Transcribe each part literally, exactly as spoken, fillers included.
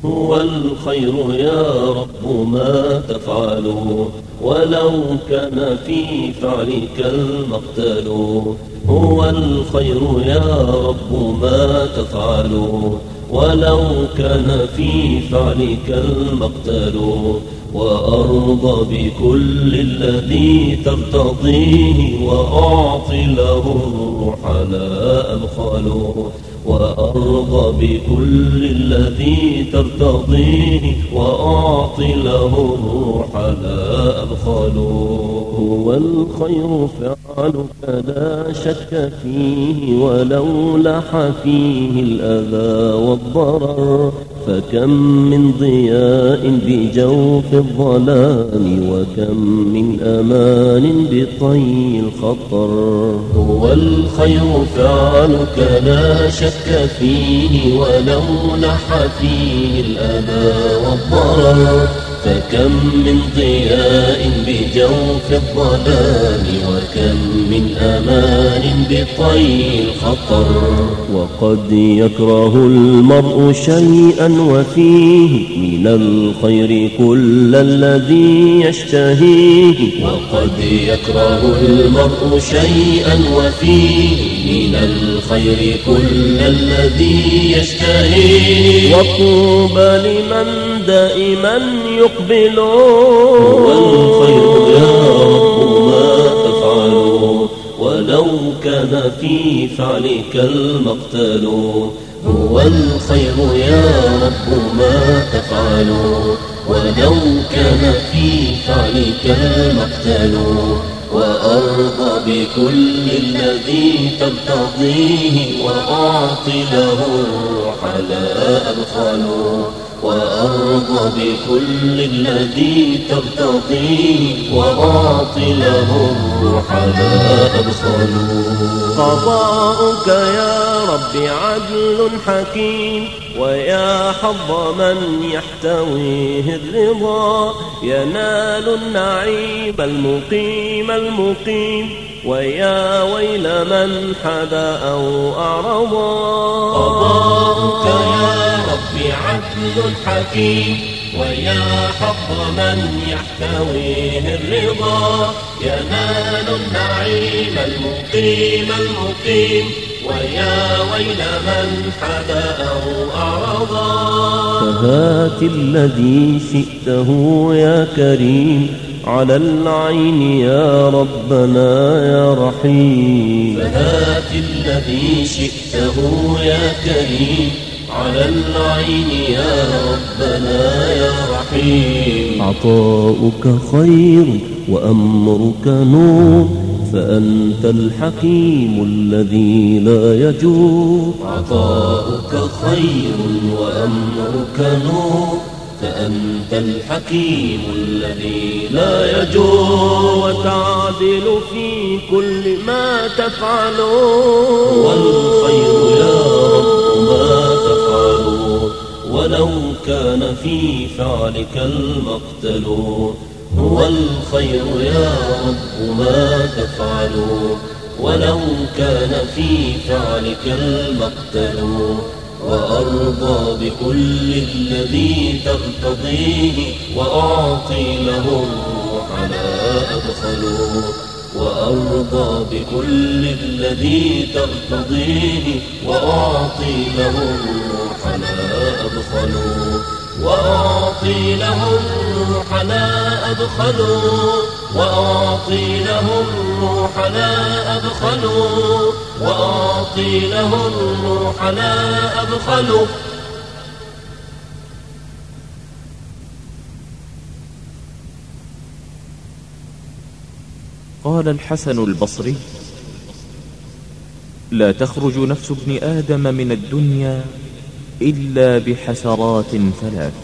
هو الخير يا رب ما تفعل، ولو كان في فعلك المقتل. هو الخير يا رب ما تفعل، ولو كان في فعلك المقتل. وأرضى بكل الذي ترتضيه، وأعطي له الروح لا أبخل. وأرضى بكل الذي ترتضيه، وأعطي له الروح لا أبخل. هو الخير فعلك لا شك فيه، ولو لح فيه الأذى والضرر. فكم من ضياء بجوف الظلام، وكم من أمان بطي الخطر. هو الخير فعلك لا شك فيه، ولو لح فيه الأذى والضرر. فكم من ضياء بجوف الظلام، وكم من أمان بطي الخطر. وقد يكره المرء شيئا وفيه، من الخير كل الذي يشتهيه. وقد يكره المرء شيئا وفيه، من الخير كل الذي يشتهيه. وطوبى لمن دائما يقبل. هو الخير يا رب ما تفعل، ولو كان في فعلك المقتل. هو الخير يا رب ما تفعل، ولو كان في فعلك المقتل. وأرضى بكل الذي ترتضيه، وأعطي له الروح لا أبخل. وأرضى بكل الذي ترتضيه، وأعطي له الروح لا أبخل. قضاؤك يا رب عدل حكيم، ويا حظ من يحتويه الرضا. ينال النعيم المقيم المقيم، ويا ويل من حدا أو أعرضا. قضاؤك يا رب عدل حكيم، ويا حظ من يحتويه الرضا. ينال النعيم المقيم المقيم، ويا ويل من حدا أو أعرضا. فهات الذي شئته يا كريم، على العين يا ربنا يا رحيم. فهات الذي شئته يا كريم، على العين يا ربنا يا رحيم. عطاؤك خير وأمرك نور، فأنت الحكيم الذي لا يجور. عطاؤك خير وأمرك نور، فأنت الحكيم الذي لا يجور. وتعدل في كل ما تفعل، والخير يا رب ما تفعل. ولو كان في فعلك المقتل. هو الخير يا رب ما تفعل، ولو كان في فعلك المقتل. وأرضى بكل الذي ترتضيه، وأعطي له الروح لا أبخل. وأرضى بكل الذي ترتضيه، وأعطي له الروح لا أبخل. وأعطي له الروح لا أبخل. وأعطي له الروح لا أبخل. وأعطي له الروح لا أبخل. قال الحسن البصري: لا تخرج نفس ابن آدم من الدنيا إلا بحسرات ثلاث: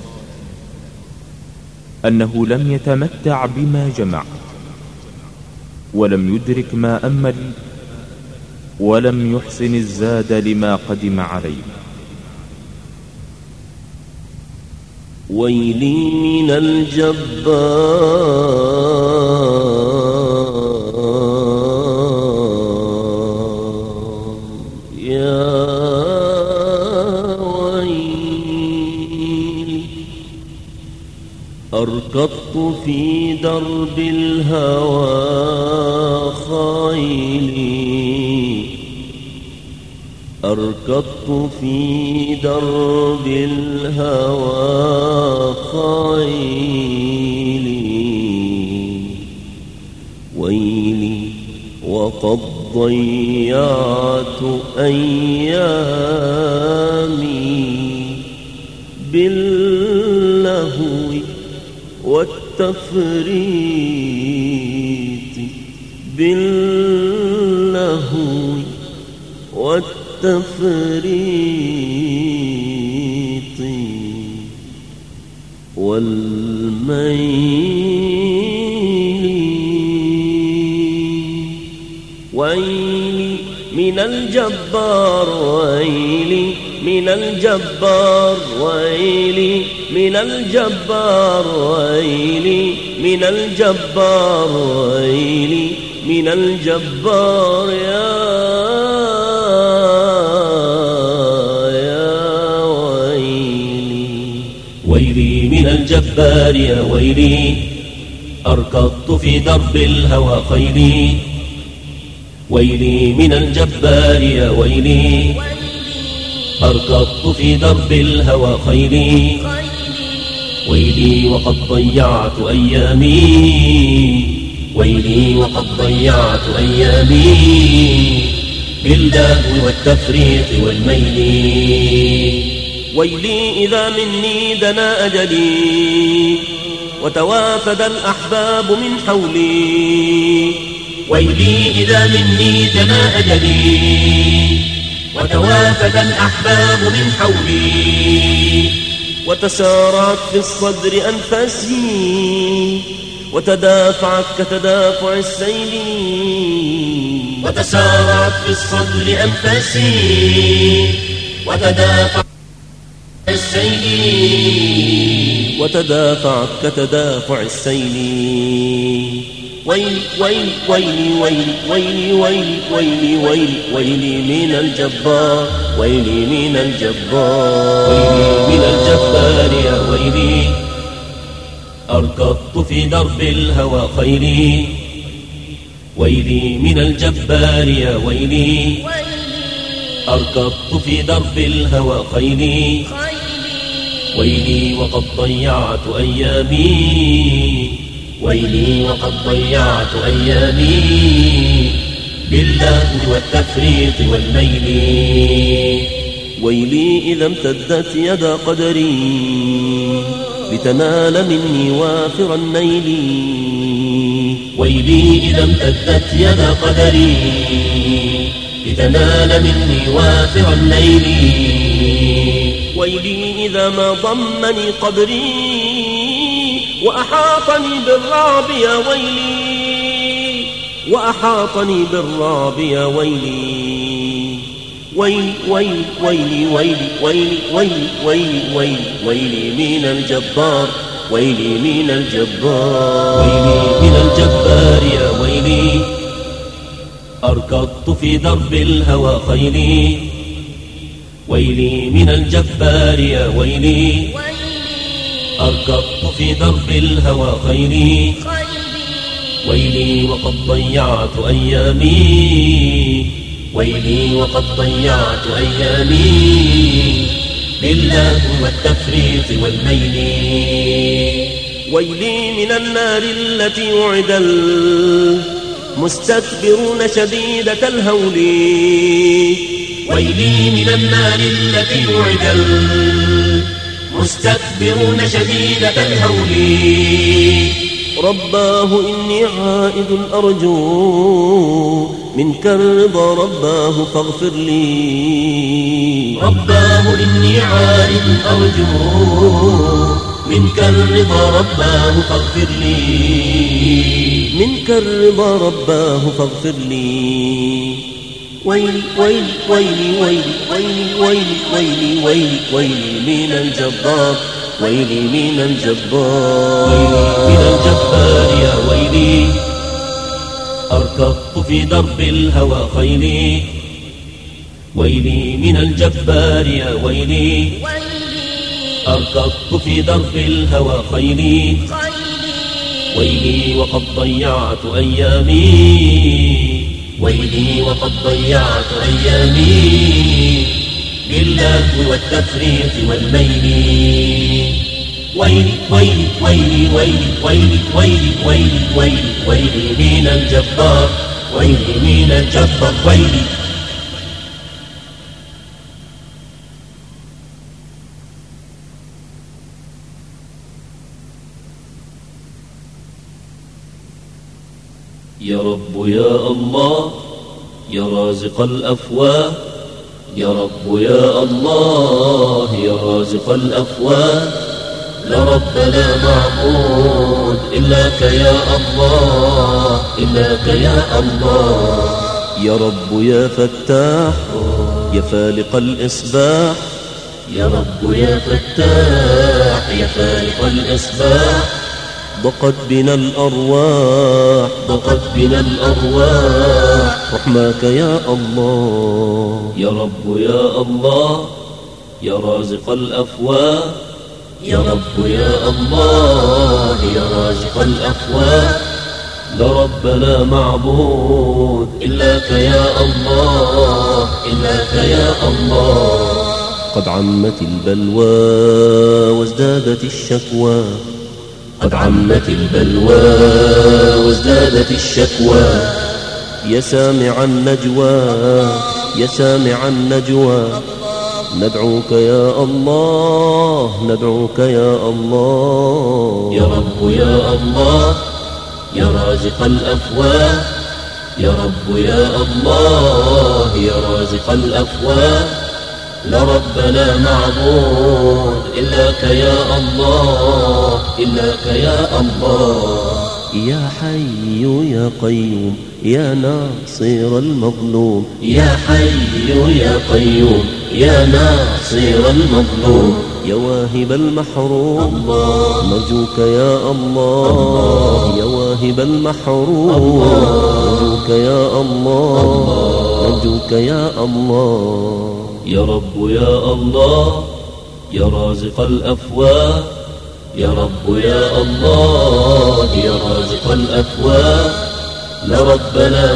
أنه لم يتمتع بما جمع، ولم يدرك ما أمل، ولم يحسن الزاد لما قدم عليه. ويلي من الجبار، يا ويلي أركضت في درب الهوى خيلي، أركضت في درب الهوى خيلي، ويلي وقد ضيعت أيامي باللهو والتفريط، باللهو والتفريط والميل. ويلي من الجبار، ويلي من الجبار، ويلي من الجبار، ويلي من الجبار، ويلي من الجبار يا يا ويلي. ويلي من الجبار يا ويلي، أركضت في درب الهوى خيلي. ويلي من الجبار يا ويلي، أركضت في درب الهوى خيلي. ويلي وقد ضيعت أيامي، ويلي وقد ضيعت أيامي باللهو والتفريط والميل. ويلي إذا مني دنا أجلي وتوافد الأحباب من حولي. ويلي إذا مني دنا أجلي وتوافد الأحباب من حولي. وتسارعت في الصدر أنفاسي وتدافعت كتدافع السيل. وتسارعت في الصدر أنفاسي وتدافعت السيل. وتدافعت كتدافع السيل. ويلي ويلي ويلي ويلي ويلي ويلي ويلي ويلي ويلي من الجبار، ويلي من الجبار، ويلي من الجبار يا ويلي، أركضت في درب الهوى خيلي. ويلي من الجبار يا ويلي، أركضت في درب الهوى خيلي. ويلي وقد ضيعت أيامي، ويلي وقد ضيعت أيامي باللهو والتفريط والميل. ويلي إذا امتدت يد قدري لتنال مني وافر النيل. ويلي إذا امتدت يد قدري لتنال مني وافر النيل. ويلي إذا ما ضمني قبري وأحاطني بالرعب يا ويلي، وأحاطني بالرعب يا ويلي. ويلي ويلي ويلي ويلي ويلي ويلي ويلي ويلي ويلي من الجبار، ويلي من الجبار، ويلي من الجبار يا ويلي، أركضت في درب الهوى خيلي. ويلي من الجبار يا ويلي، أركضت في درب الهوى خيلي. ويلي وقد ضيعت أيامي، ويلي وقد ضيعت أيامي باللهو والتفريط والميل. ويلي من النار التي وعد المستكبرون شديدة الهول. ويلي من النار التي وعد المستكبرون شديدة الهول. رباه إني عائد أرجو منك الرضا، رباه فاغفر لي. رباه إني عائد أرجو منك الرضا، رباه فاغفر لي. منك الرضا رباه فاغفر لي. ويلي ويلي ويلي ويلي ويلي ويلي ويلي ويلي ويلي من الجبار، ويلي من الجبار، ويلي من الجبار يا ويلي، أركضت في درب الهوى خيلي. ويلي من الجبار يا ويلي، أركضت في درب الهوى خيلي ويلي وقد ضيعت أيامي ويلي وقد ضيعت أيامي باللهو والتفريط والميل ويلي ويلي ويلي ويلي ويلي ويلي ويلي ويلي ويلي من الجبار ويلي من الجبار ويلي. يا رب يا الله يا رازق الأفواه يا رب يا الله يا رازق الأفواه لا رب لا معبود إلاك يا الله إلاك يا الله. يا رب يا فتاح يا فالق الإصباح يا رب يا فتاح يا فالق الإصباح ضقت بنا الأرواح ضقت بنا الأرواح رحماك يا الله. يا رب يا الله يا رازق الأفواه يا رب يا الله يا رازق الأفواه لا رب لا معبود إلاك يا الله إلاك يا الله. قد عمت البلوى وازدادت الشكوى قد عمت البلوى وازدادت الشكوى يا سامع النجوى يا سامع النجوى ندعوك يا الله ندعوك يا الله. يا رب يا الله يا رازق الأفواه يا رب يا الله يا رازق الأفواه لا رب لا معبود إلاك يا الله إلاك يا الله. يا حي يا قيوم يا ناصر المظلوم يا حي يا قيوم يا ناصر المظلوم يا واهب المحروم الله نرجوك يا الله, الله يا واهب المحروم نرجوك يا الله نرجوك يا الله. يا رب يا الله يا رازق الأفواه يا رب يا الله يا رازق الأفواه لا رب لا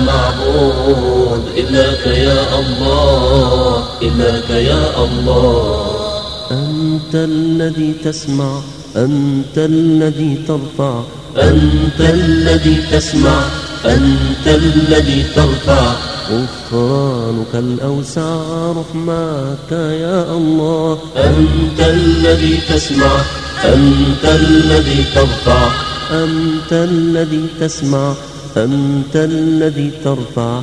معبود إلاك يا الله إلاك يا الله. أنت الذي تسمع أنت الذي ترفع أنت الذي تسمع أنت الذي ترفع غفرانك الأوسع رحماك يا الله. أنت الذي تسمع أنت الذي ترفع أنت الذي تسمع أنت الذي ترفع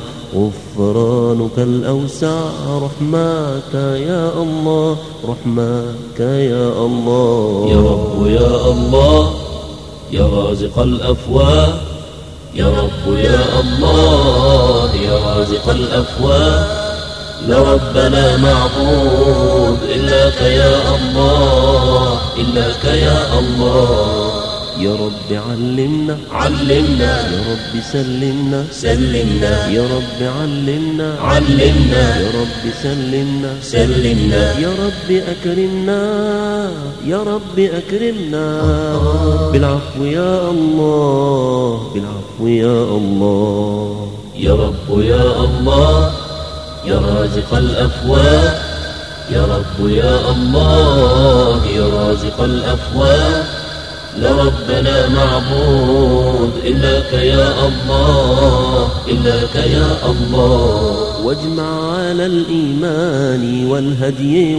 غفرانك الأوسع رحماك يا الله رحماك يا الله. يا رب يا الله يا رازق الأفواه يا رب يا الله يا رازق الأفواه لا رب لا معبود إلاك يا الله إلاك يا الله. يا رب علمنا علمنا يا رب سلمنا سلمنا يا رب علمنا علمنا يا رب سلمنا سلمنا يا رب أكرمنا يا رب أكرمنا بالعفو يا الله بالعفو يا الله. يا رب يا الله يا رازق الأفواه يا رب يا الله يا رازق الأفواه لا رب لا معبود إلاك يا الله إلاك يا الله. واجمع على الإيمان والهدي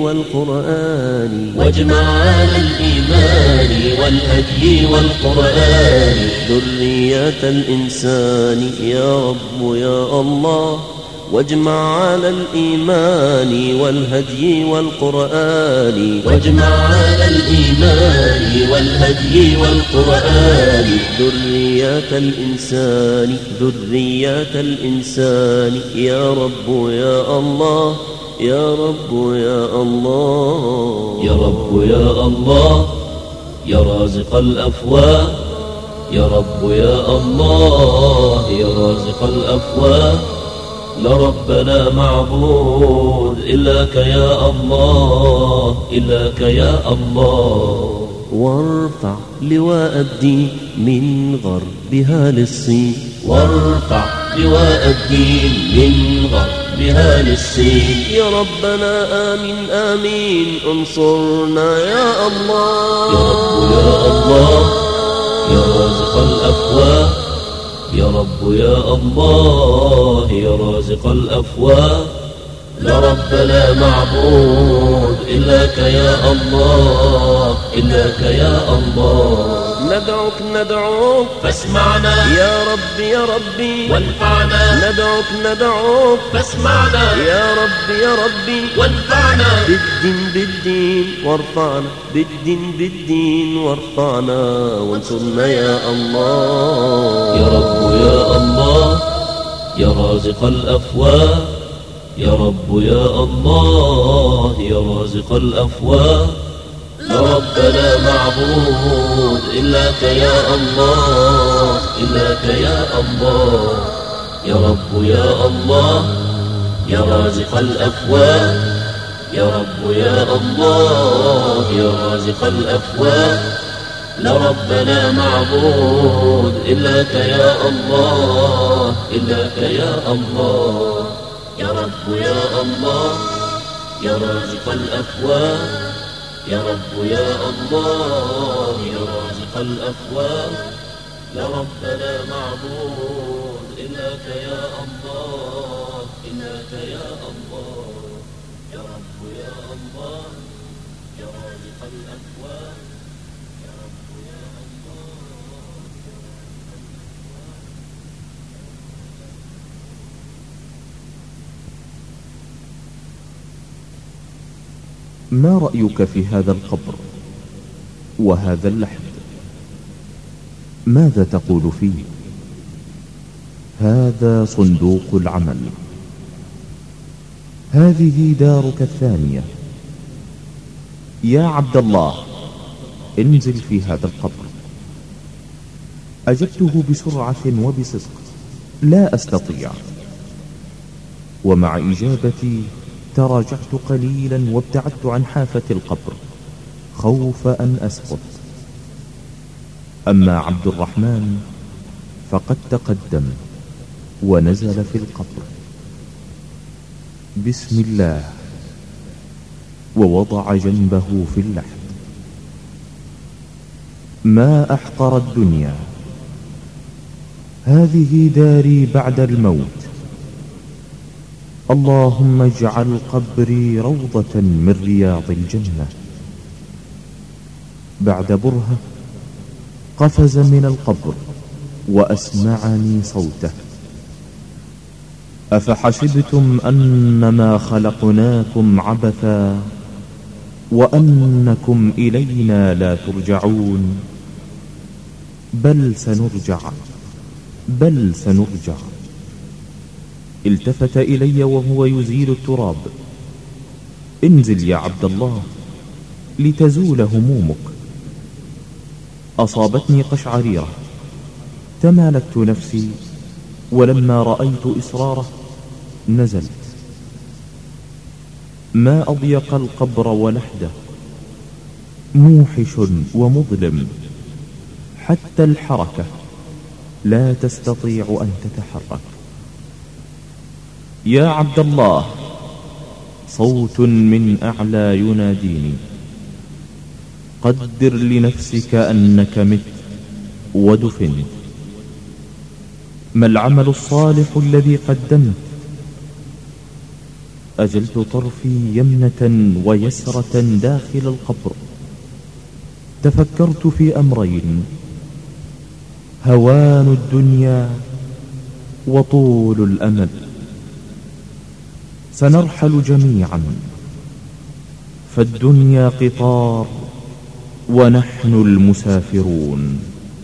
والقرآن واجمع على الإيمان والهدي والقرآن ذرية الإنسان يا رب يا الله. واجمع على الإيمان والهدي والقرآن واجمع على الإيمان والهدي والقرآن ذرية الإنسان ذرية الإنسان يا رب يا الله يا رب يا الله. يا رب يا الله يا رازق الأفواه يا رب يا الله يا رازق الأفواه لا رب لا معبود إلاك يا الله، إلاك يا الله. وارفع لواء الدين من غربها للصين، وارفع لواء الدين من غربها للصين. يا ربنا آمين آمين انصرنا يا الله. يا رب يا الله يا رازق الأفواه، يا رب يا الله يا رازق الأفواه. لا رب لا معبود إلاك يا الله، إلاك يا الله. ندعوك ندعوك فاسمعنا يا ربي يا ربي وانفعنا. ندعوك ندعوك فاسمعنا يا ربي يا ربي وانفعنا. بالدين بالدين وارفعنا، بالدين بالدين وارفعنا وانصرنا يا الله. يا رب يا الله يا رازق الأفواه، يا رب يا الله يا رازق الأفواه. لا رب لا معبود إلاك يا الله، إلاك يا الله. يا رب يا الله يا رازق الأفواه، يا رب يا الله يا رازق الأفواه. لا رب لا معبود إلاك يا الله، إلاك يا الله. يا رب يا الله يا رازق الأفواه، يا رب يا الله يا رازق الأفواه. لا رب لا معبود إلاك يا الله، إلاك يا الله. يا رب يا الله يا رازق الأفواه، يا رب يا الله. ما رأيك في هذا القبر وهذا اللحد؟ ماذا تقول فيه؟ هذا صندوق العمل، هذه دارك الثانية. يا عبد الله انزل في هذا القبر. أجبته بسرعة وبصدق، لا أستطيع. ومع إجابتي تراجعت قليلا وابتعدت عن حافة القبر خوف أن أسقط. أما عبد الرحمن فقد تقدم ونزل في القبر بسم الله، ووضع جنبه في اللحد. ما أحقر الدنيا، هذه داري بعد الموت. اللهم اجعل قبري روضة من رياض الجنة. بعد برهة قفز من القبر وأسمعني صوته: أفحسبتم أنما خلقناكم عبثا وأنكم إلينا لا ترجعون؟ بل سنرجع، بل سنرجع. التفت إلي وهو يزيل التراب: انزل يا عبد الله لتزول همومك. أصابتني قشعريرة، تمالكت نفسي، ولما رأيت إصراره نزلت. ما أضيق القبر ولحده، موحش ومظلم، حتى الحركة لا تستطيع أن تتحرك. يا عبد الله، صوت من أعلى يناديني: قدر لنفسك أنك مت ودفنت. ما العمل الصالح الذي قدمت؟ أجلت طرفي يمنة ويسرة داخل القبر، تفكرت في أمرين: هوان الدنيا وطول الأمل. سنرحل جميعا، فالدنيا قطار ونحن المسافرون.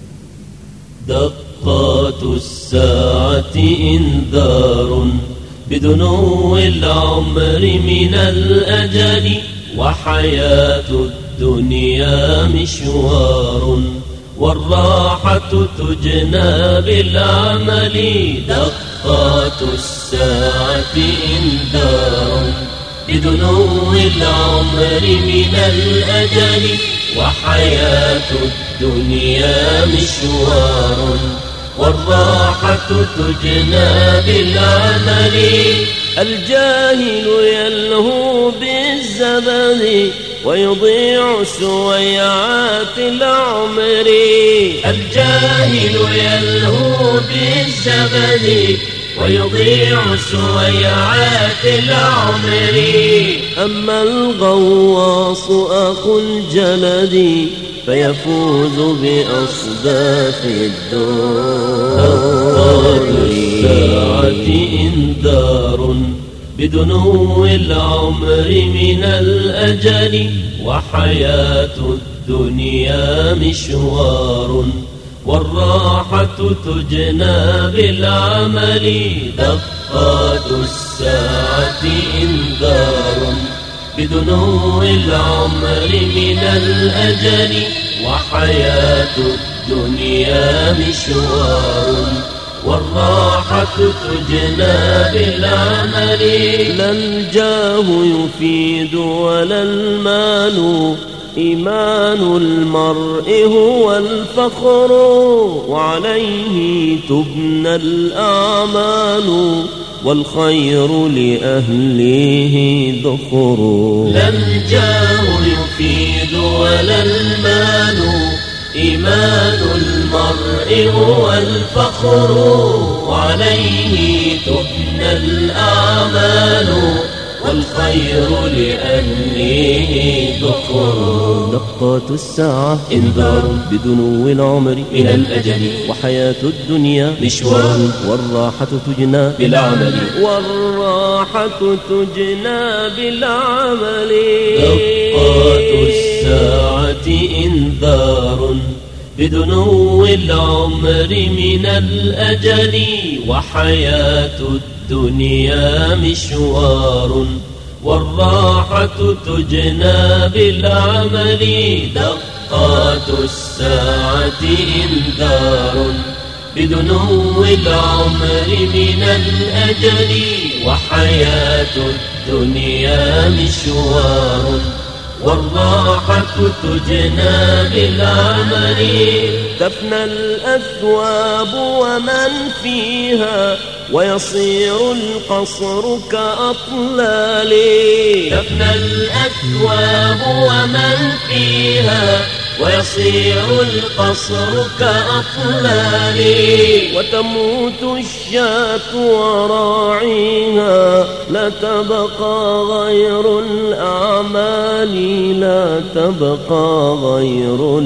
دقات الساعة إنذار بدنو العمر من الأجل، وحياة الدنيا مشوار والراحة تجنى بالعمل. دقات دقات الساعة إنذار بدنو العمر من الأجل وحياة الدنيا مشوار والراحة تجنى بالعمل. الجاهل يلهو بالزبد ويضيع سويعات العمر. الجاهل يلهو بالزبد ويضيع سويعات العمر. أما الغواص أخو الجلد فيفوز بأصداف الدار. الساعة إنذار بدنو العمر من الأجل وحياة الدنيا مشوار والراحة تجنى بالعمل. دقات الساعة إنذار بدنو العمر من الأجل وحياة الدنيا مشوار والراحة تجنى بالعمل. لا الجاه يفيد ولا المال إيمان المرء هو الفخر وعليه تبنى الأعمال والخير لأهله ذخر. لا الجاه يفيد ولا المال إيمان المرء هو الفخر وعليه تبنى الأعمال والخير لأهله ذخر. دقات الساعة إنذار بدنو العمر من الأجل وحياة الدنيا مشوار والراحة تجنى بالعمل. والراحة تجنى بالعمل. دقات الساعة إنذار بدنو العمر من الأجل وحياة الدنيا مشوار والراحة تجنى بالعمل. دقات الساعة إنذار بدنو العمر من الأجل وحياة الدنيا مشوار والراحة تجنى بالعمل. تفنى الأثواب ومن فيها ويصير القصر كأطلال. تفنى الأثواب ومن فيها ويصير القصر كأطلال. وتموت الشاة وراعيها لا تبقى غير الأعمال. لا تبقى غير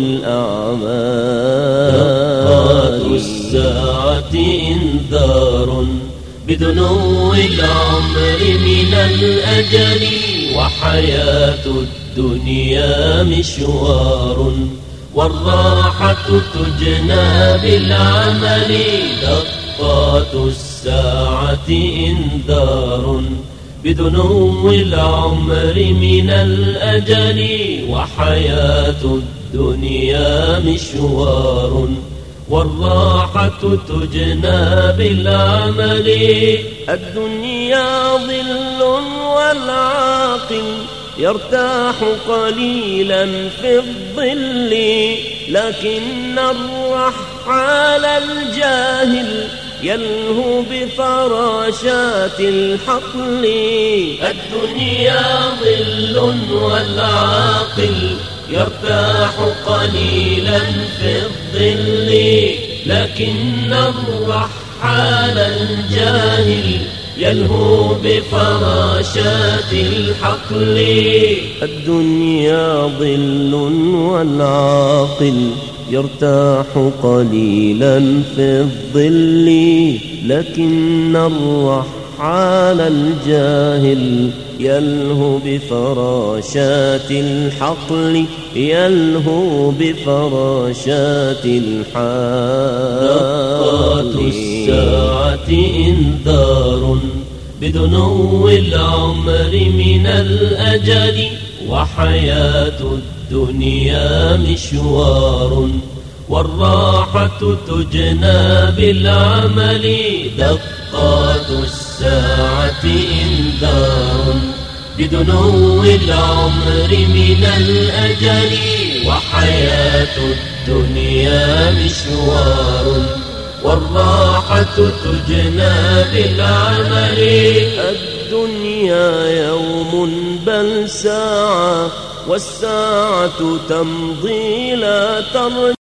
الأعمال. دقات الساعة إنذار بدنو العمر من الأجل وحياة الدنيا مشوار والراحة تجنى بالعمل. دقات الساعة إنذار بدنو العمر من الأجل وحياة الدنيا مشوار والراحة تجنى بالعمل. الدنيا ظل والعاقل يرتاح قليلا في الظل لكن الرحال الجاهل يلهو بفراشات الحقل. الدنيا ظل والعاقل يرتاح قليلا في الظل لكن الرحال الجاهل يلهو بفراشات الحقل. الدنيا ظل والعاقل يرتاح قليلا في الظل لكن الرحال الجاهل يلهو بفراشات الحقل. يلهو بفراشات الحقل. دقات الساعة إنذار بدنو العمر من الأجل وحياة الدنيا مشوار والراحة تجنى بالعمل. دقات دقات الساعة إنذار بدنو العمر من الأجل، وحياة الدنيا مشوار والراحة تجنى بالعمل. الدنيا يوم بل ساعة، والساعة تمضي لا ترجع.